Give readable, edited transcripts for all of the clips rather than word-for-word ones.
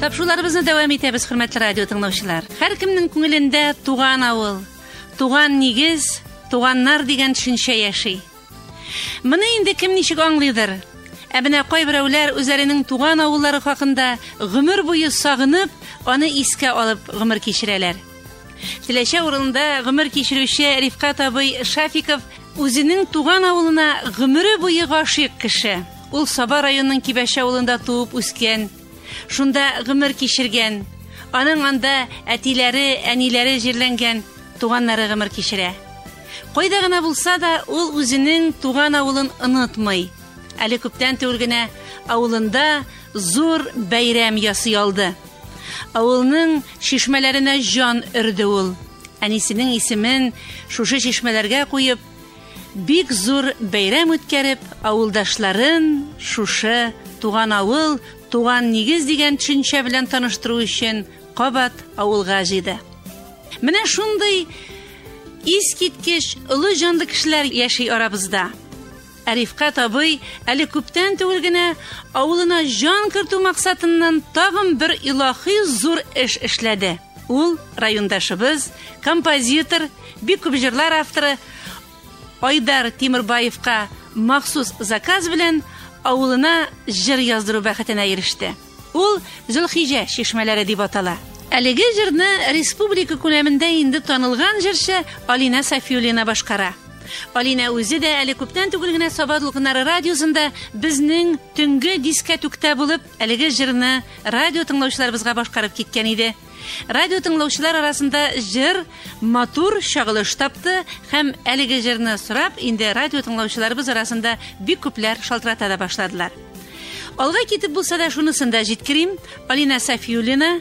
Тапшыруларыбызны дәвам итәбез, хөрмәтле радио тыңлаучылар. Һәркемнең күңелендә туган авыл, туган нигез, туганнар дигән төшенчә яши. Моны инде кем ничек аңлыйдыр? Әбенә кайберәүләр үзләренең туган авыллары хакында гомер буе сагынып, аны искә алып гомер кичерәләр. Теләчә урында гомер кичерүче Рифкат абый Шафиков үзенең туган авылына гомере буе гашыйк кеше. Ул Саба районының Кибәш авылында туып үскән, шунда гомер кичергән. Аның анда әтиләре, әниләре җирләнгән, туганнары гомер кичерә. Кайда гына булса да, ул үзенең туган авылын онытмый. Әле күптән түгел генә авылында зур бәйрәм ясый алды. Авылның шишмәләренә җан өрде ул. Әнисенең исемен шушы шишмәләргә куеп, бик зур бәйрәм үткәреп, авылдашларын шушы туган авыл, туган нигез дигән төшенчә белән таныштыру өчен кабат авылга җыйды. Менә шундый искиткеч олы җанлы кешеләр яши арабызда. Рифкат абый әле күптән түгел генә авылына җан кертү максатыннан тагын бер илаһи зур эш эшләде. Ул райондашыбыз, композитор, бик күп җырлар авторы Айдар Тимербаевка махсус заказ белән авылына җыр яздыру бәхетенә иреште. Ул Зөлхиҗә шишмәләре дип атала. Әлеге җырны республика күләмендә инде танылган җырчы Алина Сафиуллина башкара. Алина үзе дә әле күптән түгел генә Саба Дулкыннары радиосында безнең төнге дискотекта булып, әлеге җырны радио тыңлаучыларыбызга башкарып киткән иде. Радио тыңлаучылар арасында җыр матур чагылыш тапты һәм әлеге җырны сорап, инде радио тыңлаучыларыбыз арасында бик күпләр шалтырата да башладылар. Алга китеп булса да шунысын да җиткерим, Алина Сафиуллина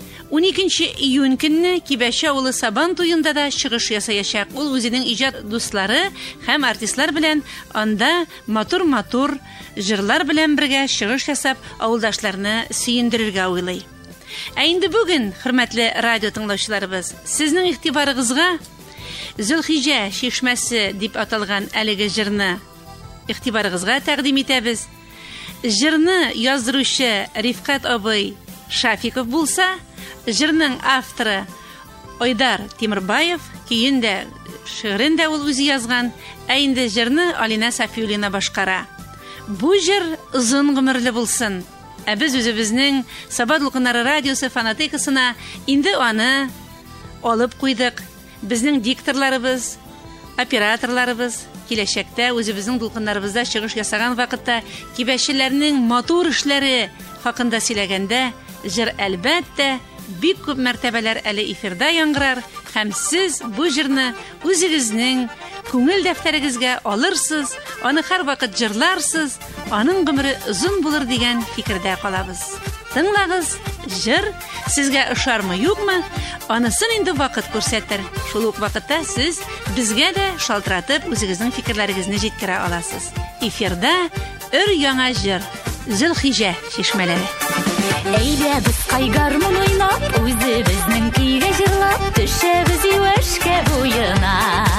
12 июнь көнне Кибәш авылы Сабан туенда да чыгыш ясаячак. Ул үзенең иҗат дуслары һәм артистлар белән анда матур-матур җырлар белән бергә чыгыш ясап, авылдашларны сөендерергә уйлый. Ә инде бүген, хөрмәтле радио тыңлаучыларыбыз, сезнең игътибарыгызга Зөлхиҗә шишмәсе дип аталган әлеге җырны игътибарыгызга тәкъдим итәбез. Җырны яздыручы Рифкат абый Шафиков булса, җырның авторы Айдар Тимербаев, кийиндә шигырендә ул үзе язган, ә инде җырны Алина Сафиуллина башкара. Бу җыр озын гомерле булсын. Ә без үзебезнең Саба Дулкыннары радиосы фанатикасына инде аны алып куйдык. Безнең дикторларыбыз, операторларыбыз киләчәктә үзебезнең дулкыннарыбызда чыгыш ясаган вакытта кибәшчеләрнең матур эшләре хакында сөйләгәндә, җыр әлбәттә бик күп мәртәбәләр әле эфирда яңгырар һәм сез бу җырны үзегезнең күңел дәфтәрегезгә алырсыз, аны һәр вакыт җырларсыз, аның гомере озын булыр дигән фикердә калабыз. Тыңлагыз, җыр сезгә ошармы, юкмы? Анысын инде вакыт күрсәтер. Шул ук вакытта сез безгә дә шалтыратып үзегезнең фикерләрегезне җиткерә аласыз. Эфирда өр-яңа җыр, Зөлхиҗә шишмәләре. Әйдә без кайгармын уйнап, үзебезнең көйгә җырлап, төшәбез юешкә буена.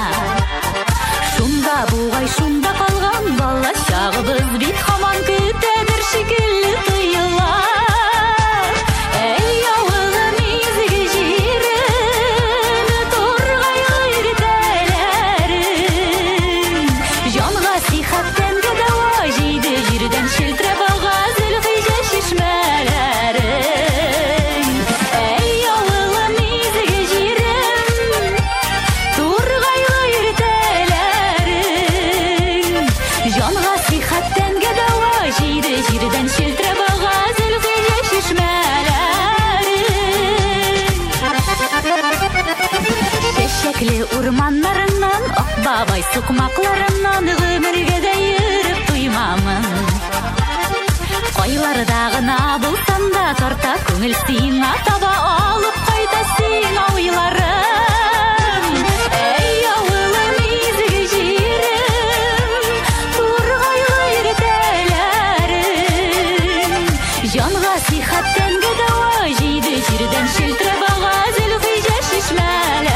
Шунда бугай, шунда калган бала чагыбыз бит һаман көтәдер шикелле тоела. Әй авылым изге җирем, тургайлы иртәләрем, җанга сихәт тәнгә дәва җыйды җирдән шелтәрәп алга Зөлхиҗә шишмәләре. Әй авылым изге җирем, тургайлы иртәләрем, җанга сихәт тәнгә дәва җыйды җирдән шелтәрәп алга Зөлхиҗә шишмәләре. Чәчәкле урманнарыннан, ак бабай сукмакларыннан гомергә дә йөреп туймамын. Кайларда гына булсам да тарта күңел сиңа таба алып кайта сиңа уйларым. Әй авылым изге җирем, тургайлы иртәләрем, җанга сихәт тәнгә дәва җыйды җирдән шелтәрәп алга Зөлхиҗә шишмәләре.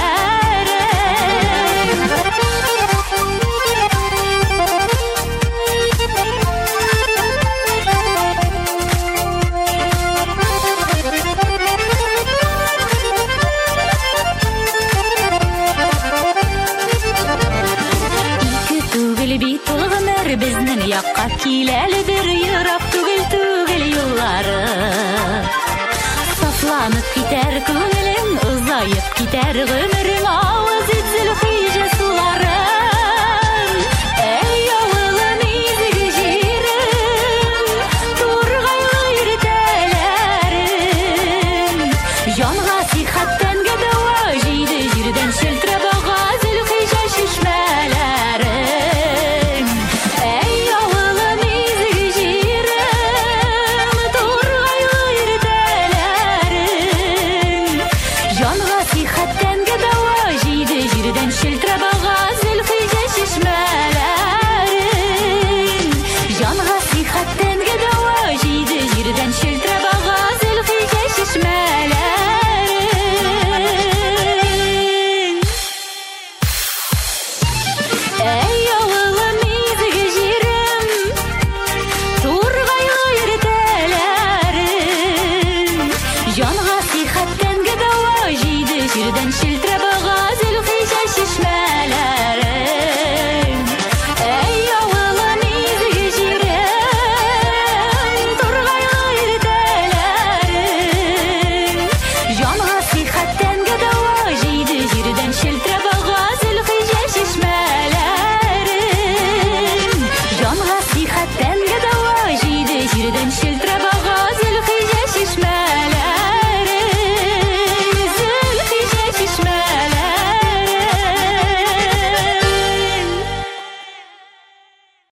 иләле